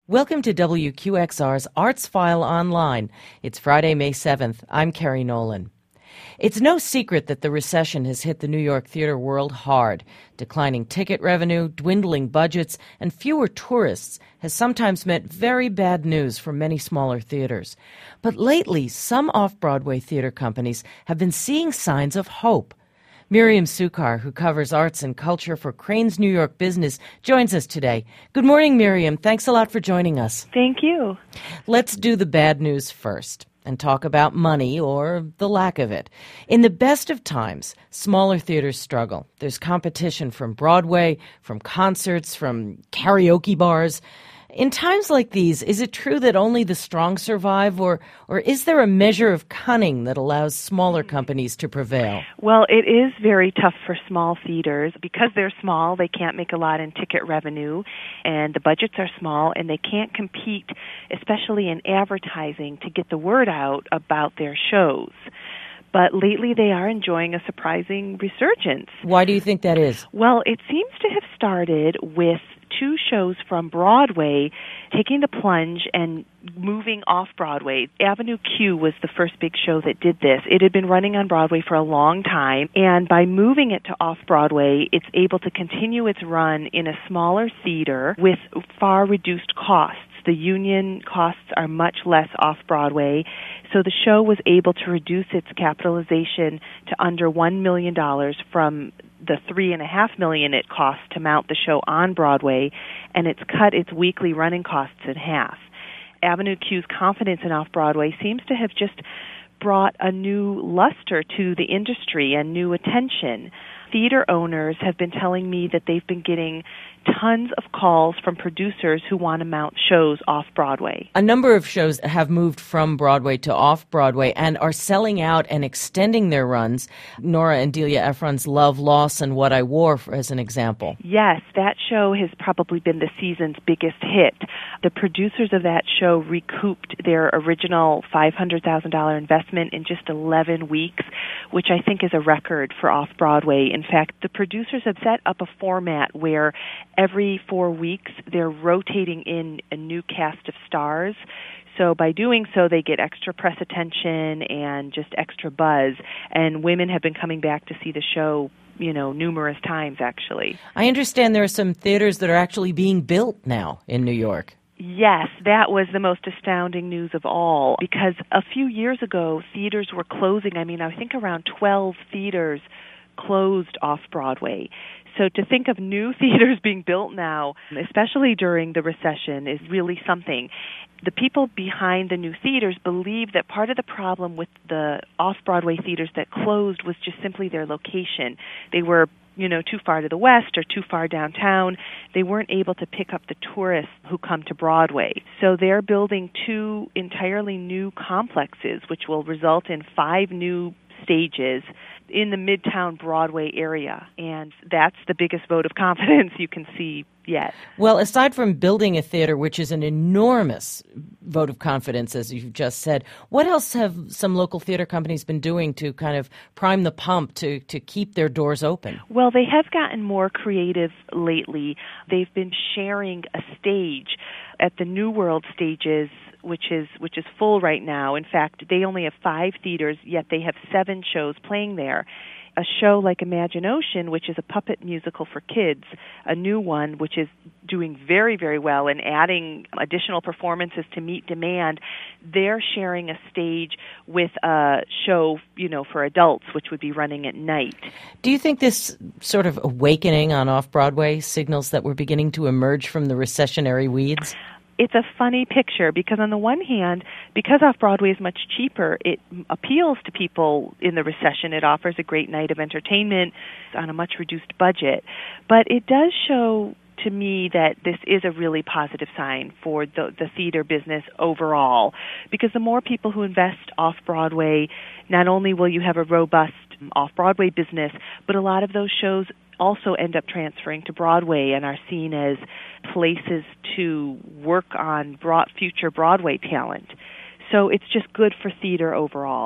Welcome to WQXR's Arts File Online. It's Friday, May 7th. I'm Carrie Nolan. It's no secret that the recession has hit the New York theater world hard. Declining ticket revenue, dwindling budgets, and fewer tourists has sometimes meant very bad news for many smaller theaters. But lately, some off-Broadway theater companies have been seeing signs of hope. Miriam Sukar, who covers arts and culture for Crain's New York Business, joins us today. Good morning, Miriam. Thanks a lot for joining us. Thank you. Let's do the bad news first and talk about money or the lack of it. In the best of times, smaller theaters struggle. There's competition from Broadway, from concerts, from karaoke bars. In times like these, is it true that only the strong survive, or is there a measure of cunning that allows smaller companies to prevail? Well, it is very tough for small theaters. Because they're small, they can't make a lot in ticket revenue, and the budgets are small, and they can't compete, especially in advertising, to get the word out about their shows. But lately they are enjoying a surprising resurgence. Why do you think that is? Well, it seems to have started with two shows from Broadway taking the plunge and moving off Broadway. Avenue Q was the first big show that did this. It had been running on Broadway for a long time, and by moving it to off Broadway, it's able to continue its run in a smaller theater with far reduced costs. The union costs are much less off-Broadway, so the show was able to reduce its capitalization to under $1 million from the $3.5 million it cost to mount the show on Broadway, and it's cut its weekly running costs in half. Avenue Q's confidence in off-Broadway seems to have just brought a new luster to the industry and new attention. Theater owners have been telling me that they've been getting tons of calls from producers who want to mount shows off-Broadway. A number of shows have moved from Broadway to off-Broadway and are selling out and extending their runs. Nora and Delia Ephron's Love, Loss, and What I Wore, as an example. Yes, that show has probably been the season's biggest hit. The producers of that show recouped their original $500,000 investment in just 11 weeks, which I think is a record for off-Broadway. In fact, the producers have set up a format where every 4 weeks they're rotating in a new cast of stars. So by doing so, they get extra press attention and just extra buzz. And women have been coming back to see the show, numerous times, actually. I understand there are some theaters that are actually being built now in New York. Yes, that was the most astounding news of all, because a few years ago, theaters were closing. I think around 12 theaters closed off-Broadway. So to think of new theaters being built now, especially during the recession, is really something. The people behind the new theaters believe that part of the problem with the off-Broadway theaters that closed was just simply their location. They were too far to the west or too far downtown. They weren't able to pick up the tourists who come to Broadway. So they're building two entirely new complexes, which will result in 5 new stages in the Midtown Broadway area. And that's the biggest vote of confidence you can see yet. Well, aside from building a theater, which is an enormous vote of confidence, as you've just said, what else have some local theater companies been doing to kind of prime the pump to keep their doors open? Well, they have gotten more creative lately. They've been sharing a stage at the New World stages, which is full right now. In fact, they only have 5 theaters, yet they have 7 shows playing there. A show like Imagination, which is a puppet musical for kids, a new one, which is doing very, very well and adding additional performances to meet demand. They're sharing a stage with a show, for adults, which would be running at night. Do you think this sort of awakening on off-Broadway signals that we're beginning to emerge from the recessionary weeds? It's a funny picture because on the one hand, because off-Broadway is much cheaper, it appeals to people in the recession. It offers a great night of entertainment on a much reduced budget. But it does show to me that this is a really positive sign for the theater business overall, because the more people who invest off-Broadway, not only will you have a robust off-Broadway business, but a lot of those shows also end up transferring to Broadway and are seen as places to work on future Broadway talent. So it's just good for theater overall.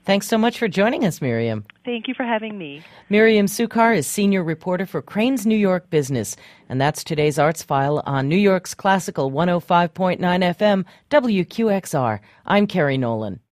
Thanks so much for joining us, Miriam. Thank you for having me. Miriam Sukar is senior reporter for Crain's New York Business, and that's today's Arts File on New York's classical 105.9 FM WQXR. I'm Carrie Nolan.